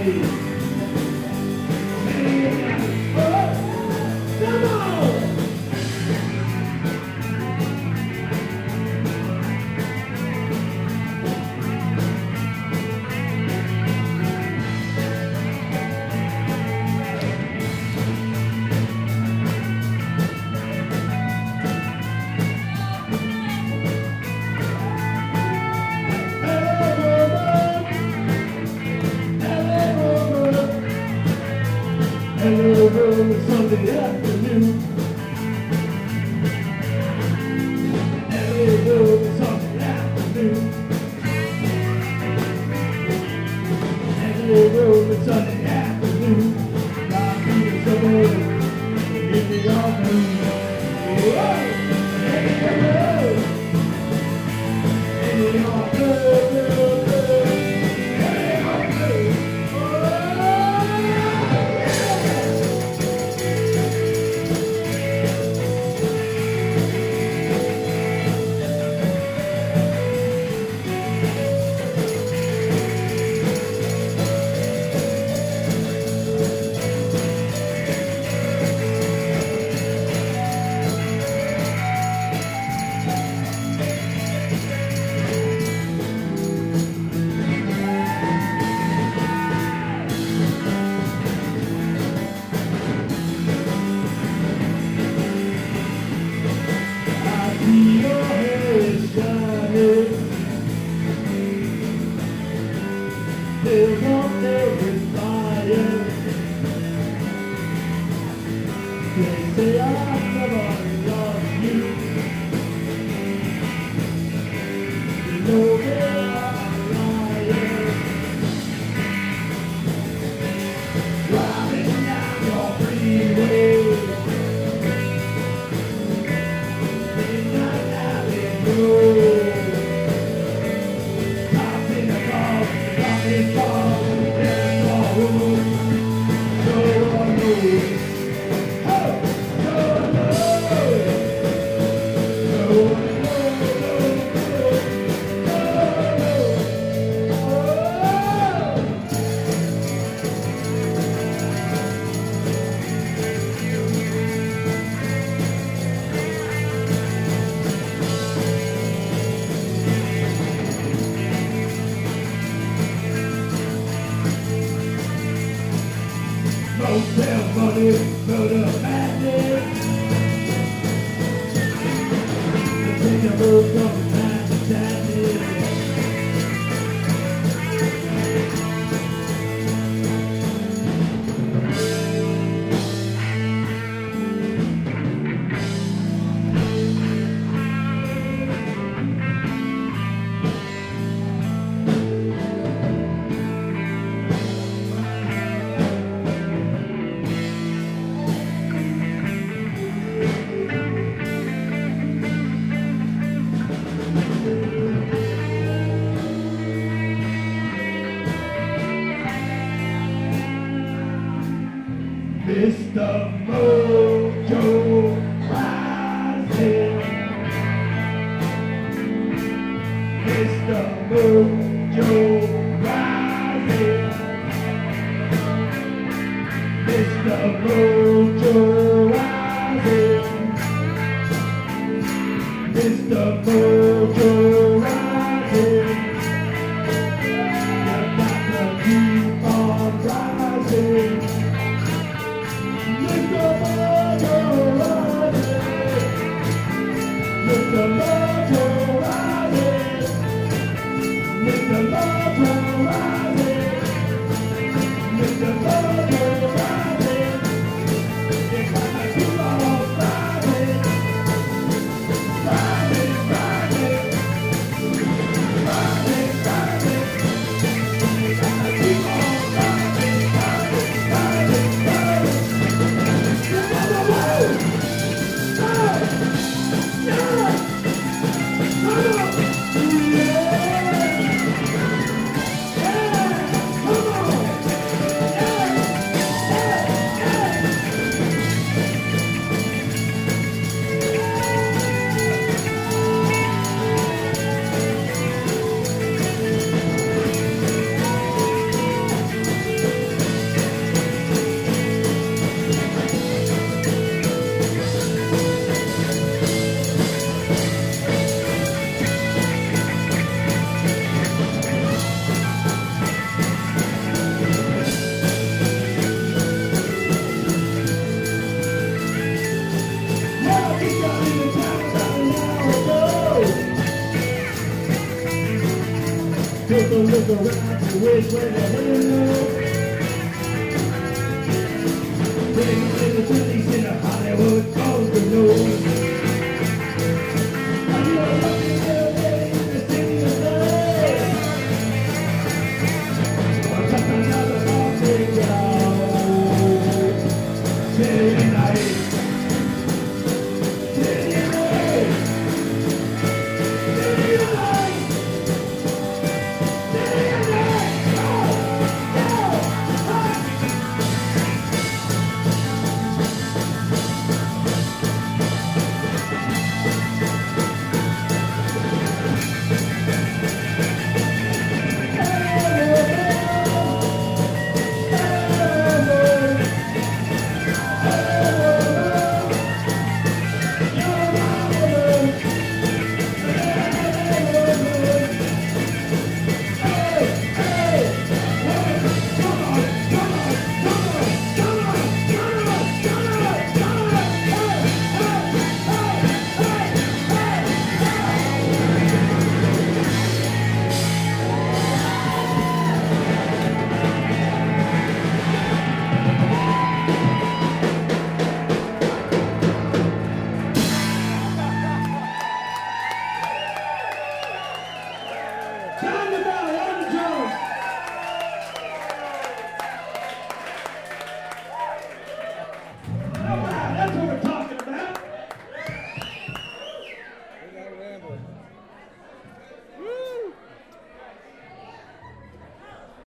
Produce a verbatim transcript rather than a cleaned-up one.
Hello, Sunday afternoon. Hello, Sunday afternoon. Hello, Sunday afternoon. I feel so good. Give me your moon. Hello, hello. Give me your moon. There's one there with fire. They say I've never loved you. You know they are lying. Driving down your freeway. Midnight alley road. It's all in the room. No one knows. Oh, no one knows. No one Motel money, murder madness. Take a move from time to time. Mister Mojo rising. Mister Mojo rising. Mister Mojo rising. Mister Mojo rising. You got to keep on rising. Mister Mojo rising. Mister Mojo rising. Mister Mojo rising. Mister Mojo rising. You gotta keep on rising. Rising, rising. Rising, rising. You gotta keep on rising, rising, rising, rising. Yeah. Take a look around to which way the wind knows. Baby, in the twenties in a Hollywood goes the nose. I know what you do.